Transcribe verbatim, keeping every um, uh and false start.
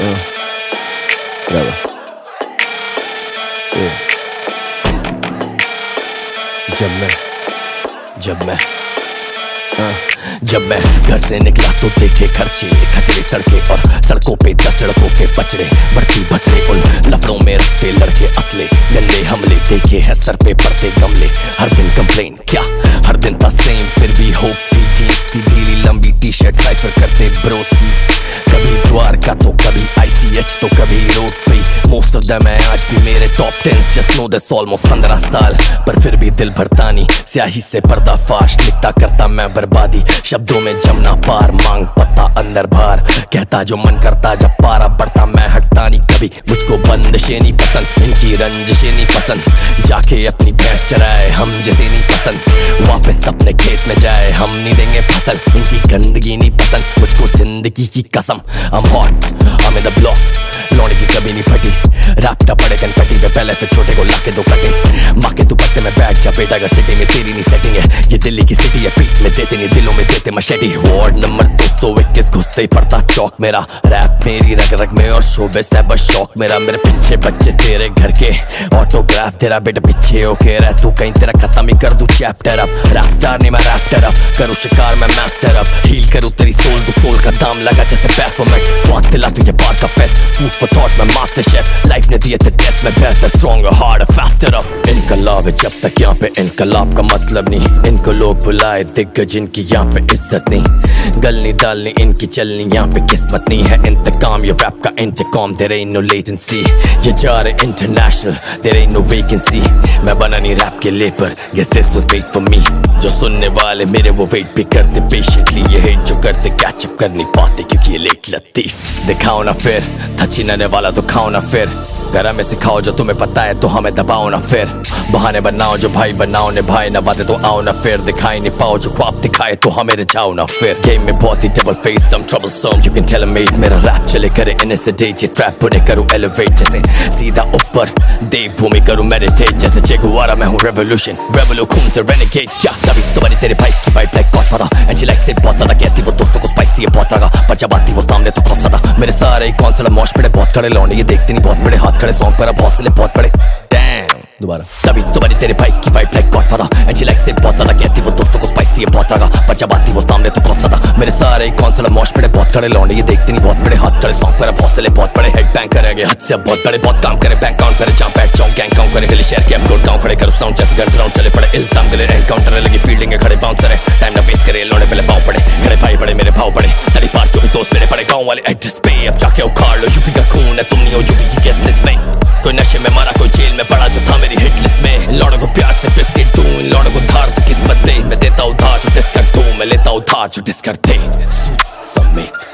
Uh, bravo. Yeah. जब मैं जब मैं uh, जब मैं घर से निकला तो देखे खर्चे खचरे सड़के और सड़कों पे दस सड़कों के बचड़े बढ़ती बसरे उन लफड़ों में रखते लड़के असले गंदे हमले देखे हैं सर पे पड़ते गमले हर दिन कंप्लेन क्या हर दिन था सेम फिर भी होप थी जीन्स थी ढीली लंबी टी शर्ट साइफर करते ब्रोस्कीज कभी द्वारका तो कभी आईसीएच तो कभी रोड पे मोस्ट ऑफ देम है आज भी मेरे top ten just no this almost पंद्रह साल पर फिर भी दिल भरता नहीं स्याही से पर्दाफाश लिखता करता मैं बर्बादी शब्दों में जमना पार मांग पत्ता अंदर बाहर कहता जो मन करता जब पारा बढ़ता मैं हटता नहीं कभी मुझको बंदिशें नहीं पसंद इनकी रंजिशें नहीं पसंद जाके अपनी भैंस चराए हम जैसे नहीं पसंद वापस अपने खेत में जाए हम नहीं देंगे फसल इनकी गंदगी नहीं पसंद मुझको जिंदगी की कसम I'm hot I'm in the block लौंडे की कभी नहीं फटी रैप्टा पड़े कनपटी पे पहले फिर छोटे को लाके दो कटिंग माँ के दुपट्टे में बैठ जा बेटा अगर सिटी में तेरी नहीं सेटिंग है ये दिल्ली की सिटी है पीठ में देते नहीं दिलों में देते मशेटी वार्ड नंबर दो सौ इक्कीस घुसते ही पड़ता चौक मेरा रैप मेरी रग रग में और शोबे से बस शौक मेरा मेरे पीछे बच्चे तेरे घर के ऑटोग्राफ तेरा बेटा पीछे ओके रह तू कहीं तेरा खत्म ही कर दूं चैप्टर अब रैप स्टार नहीं मैं रैप्टर अब करूँ शिकार मैं मास्टर अब हील करूँ तेरी सोल तू सोल का दाम लगा जैसे परफॉर्मेंट स्वाद दिला तुझे बार का फेस्ट फूड फॉर थॉट मैं मास्टर शेफ लाइफ ने दिए थे टेस्ट में बेहतर स्ट्रॉन्गर हार्डर फास्टर अब इनकलाब है जब तक यहाँ पे इनकलाब का मतलब नहीं इनको लोग बुलाए दिग्गज इनकी यहाँ पे इज्जत नहीं गलनी दालनी इनकी चलनी यहाँ पे किस्मत नहीं है इंतकाम ये रैप का intercom there ain't no latency ये जा रहे international there ain't no vacancy मैं बना नहीं रैप के लिए पर guess this was made for me जो सुनने वाले मेरे वो वेट भी करते पेशेंटली ये हेट जो करते कैचअप कर नहीं पाते क्योंकि ये लेट लतीफ दिखाओ ना फिर था चिन्हने वाला तो खाओ ना फिर घर में सिखाओ जो तुम्हें पता है तो हमें दबाओ ना फिर बहाने बनाओ जो भाई बनाओ ने भाई ना बातें तो आओ ना फिर दिखाई नहीं पाओ जो ख्वाब दिखाए तो हमें रिझाओ ना फिर गेम में बहुत ही double face some troublesome you can tell him mate मेरा रैप चले करे इन से डेट ये ट्रैप बुने करूँ एलिवेट जैसे सीधा ऊपर देवभूमि करूँ मेडिटेट जैसे चे गुवारा मैं हूँ रेवोल्यूशन रेवोल्यू खून से रेनेगेट क्या तभी तो बनी तेरे भाई की vibe like god father and she likes it बहुत ज्यादा कहती वो दोस्तों को स्पाइसी है बहुत लगा पर जब आती वो सामने तो खौफ ज्यादा मेरे सारे कौन मौश पड़े बहुत खड़े लौंडे ये देखते नहीं बहुत बड़े हाथ खड़े सॉन्ग पर अब हौसले बहुत बड़े दोबारा तभी तो बनी तेरे भाई की vibe like god father and she likes it बहुत ज्यादा कहती वो दोस्तों को स्पाइसी है बहुत लगा पर जब आती वो सामने तो खौफ ज्यादा मेरे सारे कौन मौश पड़े बहुत खड़े लौंडे ये देखते नहीं बहुत बड़े हाथ खड़े सॉन्ग पर अब हौसले बहुत बड़े हेड बैंक करेंगे हद से अब बहुत बड़े बहुत काम करे बैंक काउंट करे जंप बैठ जाऊं गैंग काउंट करे गली शेयर के अपलोड गांव खड़े करूं साउंड जैसे गन ग्राउंड चले पड़े इल्जाम के लिए एनकाउंटर लगी फील्डिंग है खड़े बाउंसर है टाइम ना वेस्ट करे लौंडे पहले पाँव पड़े खड़े भाई बड़े मेरे भाव बड़े तड़ी पार जो भी दोस्त मेरे पड़े गाँव वाले एड्रेस पे अब जाके उखाड़ लो यूपी का खून है तुम नहीं हो यूपी की किसलिस में कोई नशे में मारा कोई जेल में पड़ा जो था मेरी हिट लिस्ट में इन लौड़ों को प्यार से बिस्किट दूं इन लौड़ों को धार तो किस्मत दे मैं देता उधार जो डिस कर दूं मैं लेता उधार जो डिस करते समेत